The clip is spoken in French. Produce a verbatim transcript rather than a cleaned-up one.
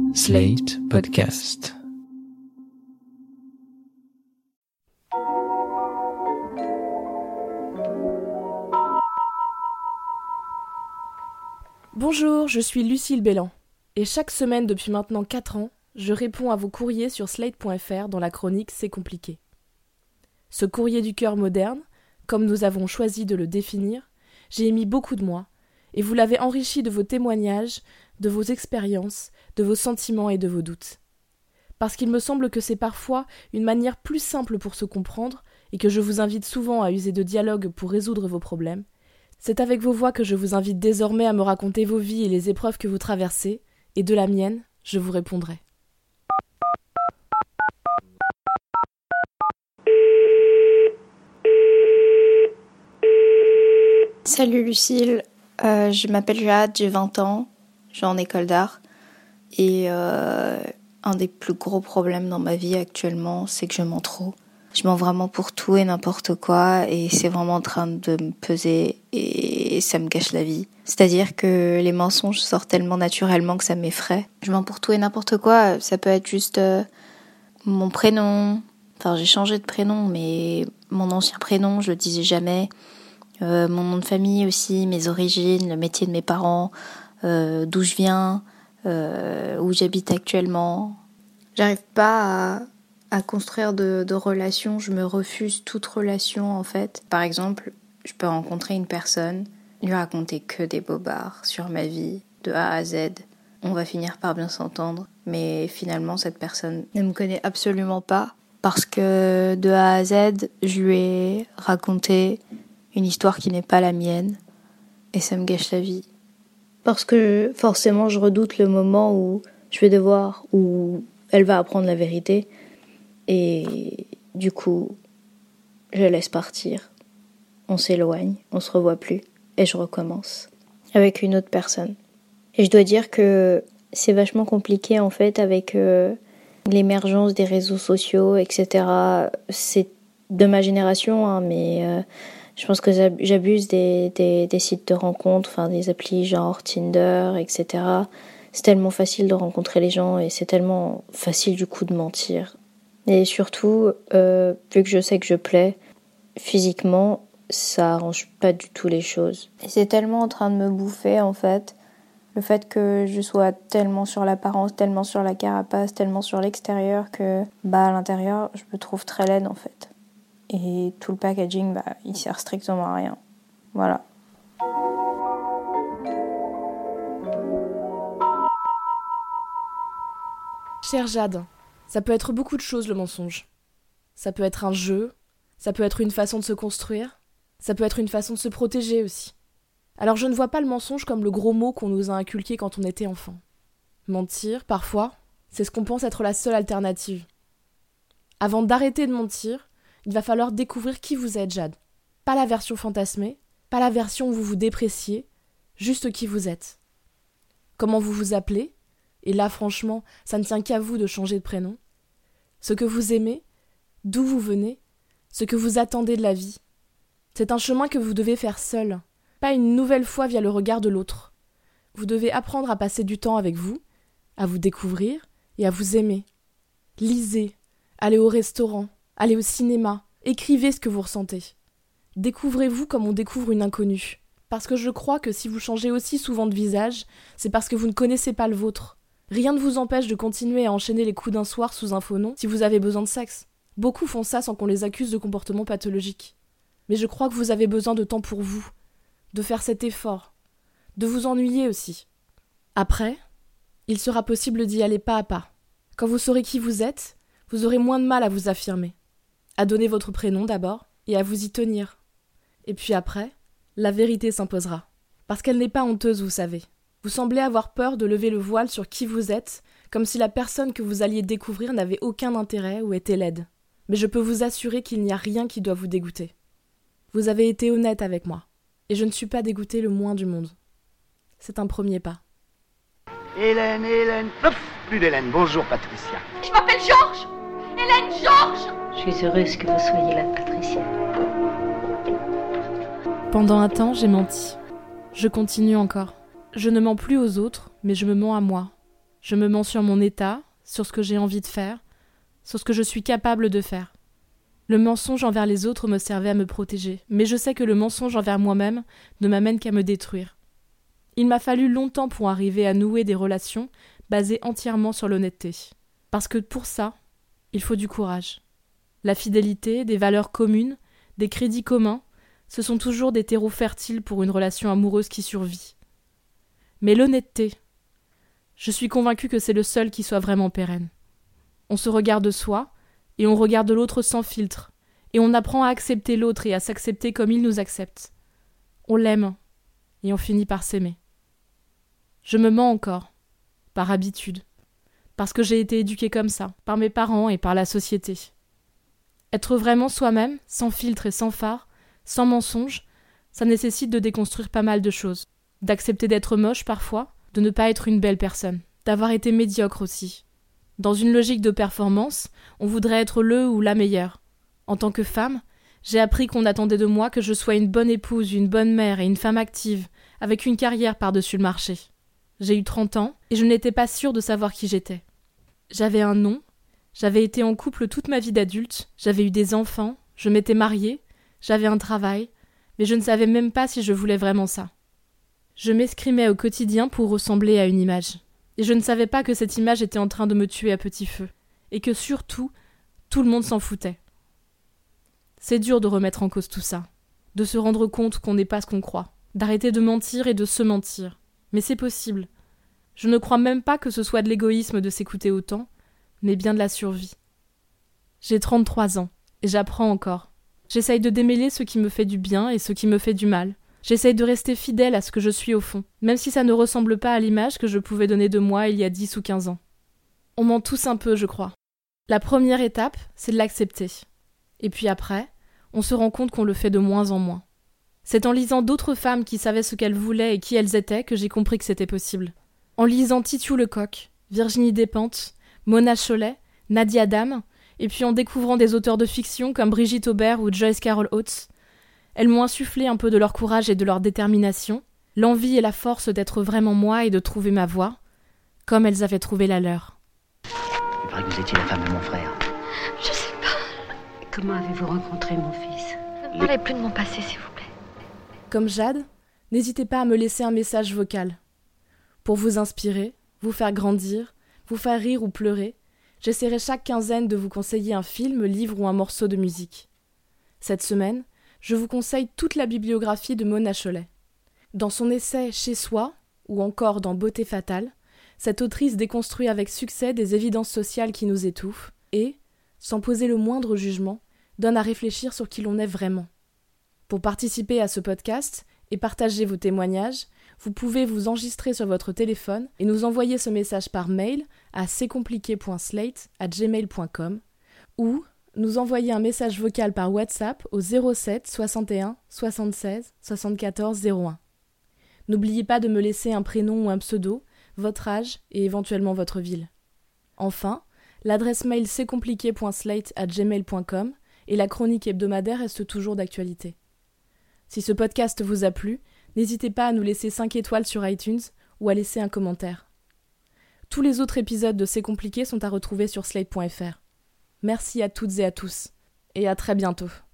Slate Podcast. Bonjour, je suis Lucille Bélan, et chaque semaine depuis maintenant quatre ans, je réponds à vos courriers sur slate point f r dans la chronique C'est compliqué. Ce courrier du cœur moderne, comme nous avons choisi de le définir, j'ai émis beaucoup de moi, et vous l'avez enrichi de vos témoignages, de vos expériences, de vos sentiments et de vos doutes. Parce qu'il me semble que c'est parfois une manière plus simple pour se comprendre, et que je vous invite souvent à user de dialogue pour résoudre vos problèmes, c'est avec vos voix que je vous invite désormais à me raconter vos vies et les épreuves que vous traversez, et de la mienne, je vous répondrai. Salut Lucille, euh, je m'appelle Jade, j'ai vingt ans, je suis en école d'art et euh, un des plus gros problèmes dans ma vie actuellement, c'est que je mens trop. Je mens vraiment pour tout et n'importe quoi et c'est vraiment en train de me peser et ça me gâche la vie. C'est-à-dire que les mensonges sortent tellement naturellement que ça m'effraie. Je mens pour tout et n'importe quoi, ça peut être juste euh, mon prénom, enfin j'ai changé de prénom mais mon ancien prénom je le disais jamais. Euh, mon nom de famille aussi, mes origines, le métier de mes parents, euh, d'où je viens, euh, où j'habite actuellement. J'arrive pas à, à construire de, de relations, je me refuse toute relation en fait. Par exemple, je peux rencontrer une personne, lui raconter que des bobards sur ma vie, de A à Z. On va finir par bien s'entendre, mais finalement cette personne ne me connaît absolument pas parce que de A à Z, je lui ai raconté une histoire qui n'est pas la mienne, et ça me gâche la vie. Parce que forcément, je redoute le moment où je vais devoir, où elle va apprendre la vérité, et du coup, je laisse partir. On s'éloigne, on se revoit plus, et je recommence avec une autre personne. Et je dois dire que c'est vachement compliqué en fait avec euh, l'émergence des réseaux sociaux, et cetera. C'est de ma génération, hein, mais euh, je pense que j'abuse des, des, des sites de rencontres, enfin des applis genre Tinder, et cetera. C'est tellement facile de rencontrer les gens et c'est tellement facile du coup de mentir. Et surtout, euh, vu que je sais que je plais, physiquement, ça arrange pas du tout les choses. Et c'est tellement en train de me bouffer en fait, le fait que je sois tellement sur l'apparence, tellement sur la carapace, tellement sur l'extérieur que bah à l'intérieur, je me trouve très laide en fait. Et tout le packaging, bah, il sert strictement à rien. Voilà. Chère Jade, ça peut être beaucoup de choses le mensonge. Ça peut être un jeu, ça peut être une façon de se construire, ça peut être une façon de se protéger aussi. Alors je ne vois pas le mensonge comme le gros mot qu'on nous a inculqué quand on était enfant. Mentir, parfois, c'est ce qu'on pense être la seule alternative. Avant d'arrêter de mentir, il va falloir découvrir qui vous êtes, Jade. Pas la version fantasmée, pas la version où vous vous dépréciez, juste qui vous êtes. Comment vous vous appelez, et là franchement, ça ne tient qu'à vous de changer de prénom. Ce que vous aimez, d'où vous venez, ce que vous attendez de la vie. C'est un chemin que vous devez faire seul, pas une nouvelle fois via le regard de l'autre. Vous devez apprendre à passer du temps avec vous, à vous découvrir et à vous aimer. Lisez, allez au restaurant, allez au cinéma, écrivez ce que vous ressentez. Découvrez-vous comme on découvre une inconnue. Parce que je crois que si vous changez aussi souvent de visage, c'est parce que vous ne connaissez pas le vôtre. Rien ne vous empêche de continuer à enchaîner les coups d'un soir sous un faux nom si vous avez besoin de sexe. Beaucoup font ça sans qu'on les accuse de comportements pathologiques. Mais je crois que vous avez besoin de temps pour vous, de faire cet effort, de vous ennuyer aussi. Après, il sera possible d'y aller pas à pas. Quand vous saurez qui vous êtes, vous aurez moins de mal à vous affirmer. À donner votre prénom d'abord, et à vous y tenir. Et puis après, la vérité s'imposera. Parce qu'elle n'est pas honteuse, vous savez. Vous semblez avoir peur de lever le voile sur qui vous êtes, comme si la personne que vous alliez découvrir n'avait aucun intérêt ou était laide. Mais je peux vous assurer qu'il n'y a rien qui doit vous dégoûter. Vous avez été honnête avec moi, et je ne suis pas dégoûtée le moins du monde. C'est un premier pas. Hélène, Hélène, hop, plus d'Hélène. Bonjour Patricia. Je m'appelle Georges. Hélène, Georges. Je suis heureuse que vous soyez là, Patricia. Pendant un temps, j'ai menti. Je continue encore. Je ne mens plus aux autres, mais je me mens à moi. Je me mens sur mon état, sur ce que j'ai envie de faire, sur ce que je suis capable de faire. Le mensonge envers les autres me servait à me protéger, mais je sais que le mensonge envers moi-même ne m'amène qu'à me détruire. Il m'a fallu longtemps pour arriver à nouer des relations basées entièrement sur l'honnêteté. Parce que pour ça, il faut du courage. La fidélité, des valeurs communes, des crédits communs, ce sont toujours des terreaux fertiles pour une relation amoureuse qui survit. Mais l'honnêteté, je suis convaincue que c'est le seul qui soit vraiment pérenne. On se regarde soi, et on regarde l'autre sans filtre, et on apprend à accepter l'autre et à s'accepter comme il nous accepte. On l'aime, et on finit par s'aimer. Je me mens encore, par habitude, parce que j'ai été éduquée comme ça, par mes parents et par la société. Être vraiment soi-même, sans filtre et sans phare, sans mensonge, ça nécessite de déconstruire pas mal de choses. D'accepter d'être moche parfois, de ne pas être une belle personne, d'avoir été médiocre aussi. Dans une logique de performance, on voudrait être le ou la meilleure. En tant que femme, j'ai appris qu'on attendait de moi que je sois une bonne épouse, une bonne mère et une femme active, avec une carrière par-dessus le marché. J'ai eu trente ans et je n'étais pas sûre de savoir qui j'étais. J'avais un nom, j'avais été en couple toute ma vie d'adulte, j'avais eu des enfants, je m'étais mariée, j'avais un travail, mais je ne savais même pas si je voulais vraiment ça. Je m'escrimais au quotidien pour ressembler à une image. Et je ne savais pas que cette image était en train de me tuer à petit feu. Et que surtout, tout le monde s'en foutait. C'est dur de remettre en cause tout ça. De se rendre compte qu'on n'est pas ce qu'on croit. D'arrêter de mentir et de se mentir. Mais c'est possible. Je ne crois même pas que ce soit de l'égoïsme de s'écouter autant, mais bien de la survie. J'ai trente-trois ans, et j'apprends encore. J'essaye de démêler ce qui me fait du bien et ce qui me fait du mal. J'essaye de rester fidèle à ce que je suis au fond, même si ça ne ressemble pas à l'image que je pouvais donner de moi il y a dix ou quinze ans. On ment tous un peu, je crois. La première étape, c'est de l'accepter. Et puis après, on se rend compte qu'on le fait de moins en moins. C'est en lisant d'autres femmes qui savaient ce qu'elles voulaient et qui elles étaient que j'ai compris que c'était possible. En lisant Titiou Lecoq, Virginie Despentes, Mona Chollet, Nadia Dame, et puis en découvrant des auteurs de fiction comme Brigitte Aubert ou Joyce Carol Oates, elles m'ont insufflé un peu de leur courage et de leur détermination, l'envie et la force d'être vraiment moi et de trouver ma voie, comme elles avaient trouvé la leur. Il paraît que vous étiez la femme de mon frère. Je sais pas. Comment avez-vous rencontré mon fils? Ne parlez plus de mon passé, s'il vous plaît. Comme Jade, n'hésitez pas à me laisser un message vocal. Pour vous inspirer, vous faire grandir, vous faire rire ou pleurer, j'essaierai chaque quinzaine de vous conseiller un film, livre ou un morceau de musique. Cette semaine, je vous conseille toute la bibliographie de Mona Chollet. Dans son essai « Chez soi » ou encore dans « Beauté fatale », cette autrice déconstruit avec succès des évidences sociales qui nous étouffent et, sans poser le moindre jugement, donne à réfléchir sur qui l'on est vraiment. Pour participer à ce podcast et partager vos témoignages, vous pouvez vous enregistrer sur votre téléphone et nous envoyer ce message par mail à c compliqué point slate arobase gmail point com ou nous envoyer un message vocal par WhatsApp au zéro sept soixante et un soixante-seize soixante-quatorze zéro un. N'oubliez pas de me laisser un prénom ou un pseudo, votre âge et éventuellement votre ville. Enfin, l'adresse mail c compliqué point slate arobase gmail point com et la chronique hebdomadaire reste toujours d'actualité. Si ce podcast vous a plu, n'hésitez pas à nous laisser cinq étoiles sur iTunes ou à laisser un commentaire. Tous les autres épisodes de C'est compliqué sont à retrouver sur slate point f r. Merci à toutes et à tous, et à très bientôt.